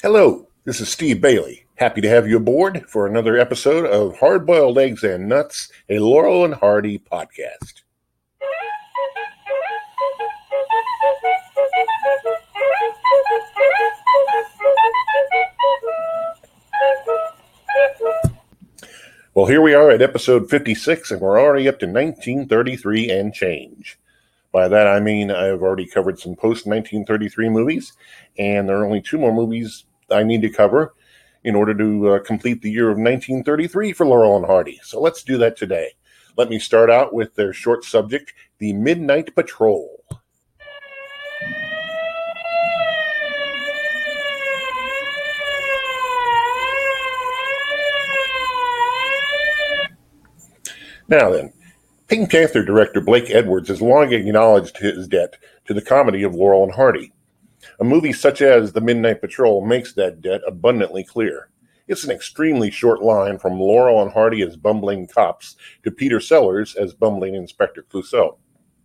Hello, this is Steve Bailey. Happy to have you aboard for another episode of Hard Boiled Eggs and Nuts, a Laurel and Hardy podcast. Well, here we are at episode 56, and we're already up to 1933 and change. By that I mean I've already covered some post-1933 movies, and there are only two more movies I need to cover in order to complete the year of 1933 for Laurel and Hardy. So let's do that today. Let me start out with their short subject, The Midnight Patrol. Now then, Pink Panther director Blake Edwards has long acknowledged his debt to the comedy of Laurel and Hardy. A movie such as The Midnight Patrol makes that debt abundantly clear. It's an extremely short line from Laurel and Hardy as bumbling cops to Peter Sellers as bumbling Inspector Clouseau.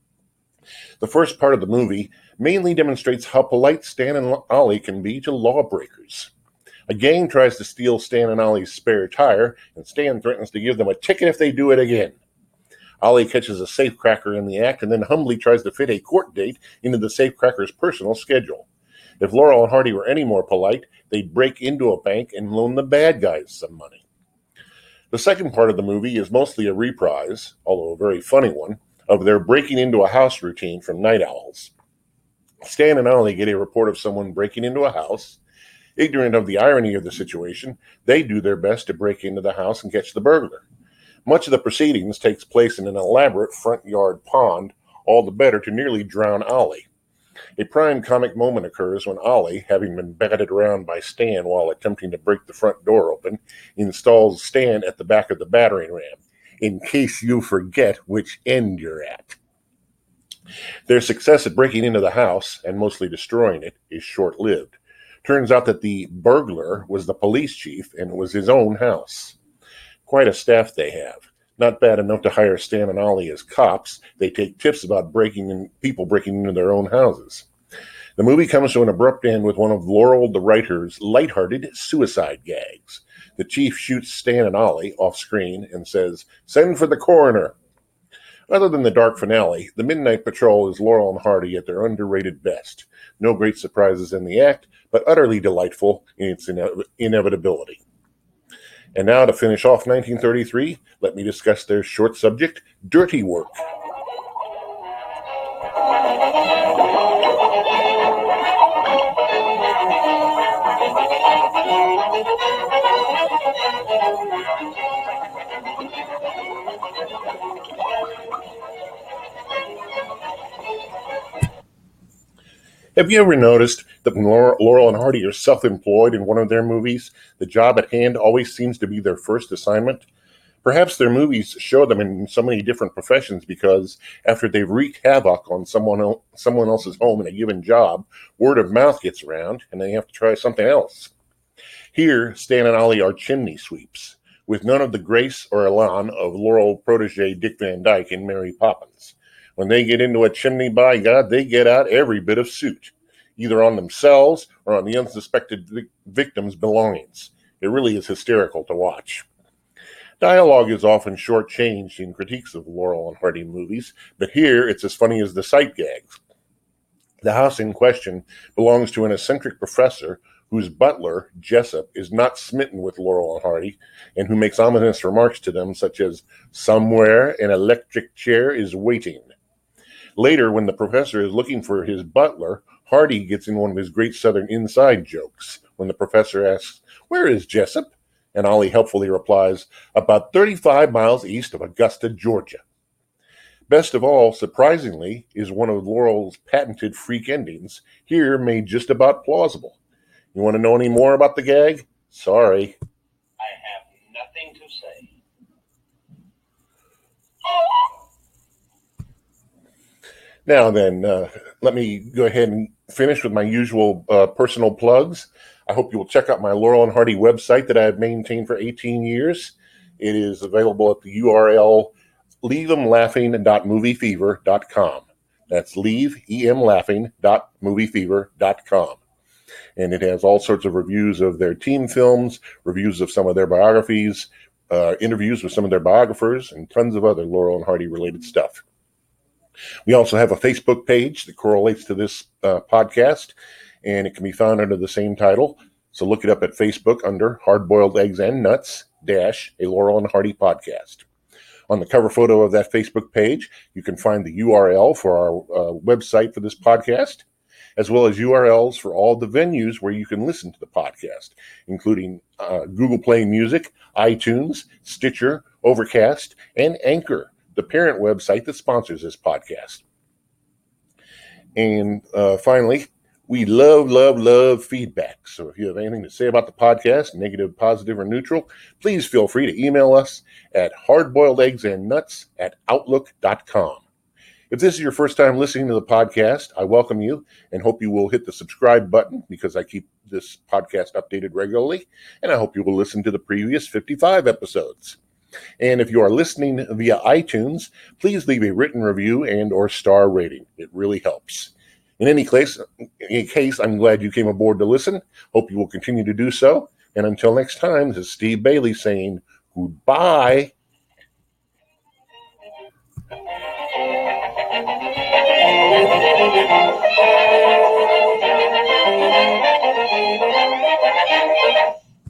The first part of the movie mainly demonstrates how polite Stan and Ollie can be to lawbreakers. A gang tries to steal Stan and Ollie's spare tire, and Stan threatens to give them a ticket if they do it again. Ollie catches a safecracker in the act and then humbly tries to fit a court date into the safecracker's personal schedule. If Laurel and Hardy were any more polite, they'd break into a bank and loan the bad guys some money. The second part of the movie is mostly a reprise, although a very funny one, of their breaking into a house routine from Night Owls. Stan and Ollie get a report of someone breaking into a house. Ignorant of the irony of the situation, they do their best to break into the house and catch the burglar. Much of the proceedings takes place in an elaborate front yard pond, all the better to nearly drown Ollie. A prime comic moment occurs when Ollie, having been batted around by Stan while attempting to break the front door open, installs Stan at the back of the battering ram, in case you forget which end you're at. Their success at breaking into the house, and mostly destroying it, is short-lived. Turns out that the burglar was the police chief, and it was his own house. Quite a staff they have. Not bad enough to hire Stan and Ollie as cops, they take tips about people breaking into their own houses. The movie comes to an abrupt end with one of Laurel the writer's lighthearted suicide gags. The chief shoots Stan and Ollie off screen and says, "Send for the coroner." Other than the dark finale, The Midnight Patrol is Laurel and Hardy at their underrated best. No great surprises in the act, but utterly delightful in its inevitability. And now, to finish off 1933, let me discuss their short subject, Dirty Work. Have you ever noticed that when Laurel and Hardy are self-employed in one of their movies, the job at hand always seems to be their first assignment? Perhaps their movies show them in so many different professions because after they've wreaked havoc on someone else's home in a given job, word of mouth gets around and they have to try something else. Here, Stan and Ollie are chimney sweeps, with none of the grace or elan of Laurel protege Dick Van Dyke in Mary Poppins. When they get into a chimney, by God, they get out every bit of soot, either on themselves or on the unsuspected victim's belongings. It really is hysterical to watch. Dialogue is often shortchanged in critiques of Laurel and Hardy movies, but here it's as funny as the sight gags. The house in question belongs to an eccentric professor whose butler, Jessup, is not smitten with Laurel and Hardy, and who makes ominous remarks to them such as, "Somewhere an electric chair is waiting." Later, when the professor is looking for his butler, Hardy gets in one of his great Southern inside jokes when the professor asks, "Where is Jessup?" And Ollie helpfully replies, "About 35 miles east of Augusta, Georgia." Best of all, surprisingly, is one of Laurel's patented freak endings, here made just about plausible. You want to know any more about the gag? Sorry. I have nothing to say. Now then, let me go ahead and finish with my usual personal plugs. I hope you will check out my Laurel and Hardy website that I have maintained for 18 years. It is available at the URL leaveemlaughing.moviefever.com. That's leaveemlaughing.moviefever.com. And it has all sorts of reviews of their team films, reviews of some of their biographies, interviews with some of their biographers, and tons of other Laurel and Hardy related stuff. We also have a Facebook page that correlates to this podcast, and it can be found under the same title. So look it up at Facebook under Hard Boiled Eggs and Nuts - a Laurel and Hardy podcast. On the cover photo of that Facebook page, you can find the URL for our website for this podcast, as well as URLs for all the venues where you can listen to the podcast, including Google Play Music, iTunes, Stitcher, Overcast, and Anchor, the parent website that sponsors this podcast. And finally, we love feedback. So if you have anything to say about the podcast, negative, positive, or neutral, please feel free to email us at hardboiledeggsandnuts@outlook.com. If this is your first time listening to the podcast, I welcome you and hope you will hit the subscribe button because I keep this podcast updated regularly, and I hope you will listen to the previous 55 episodes. And if you are listening via iTunes, please leave a written review and or star rating. It really helps. In any case, I'm glad you came aboard to listen. Hope you will continue to do so. And until next time, this is Steve Bailey saying goodbye. Thank you.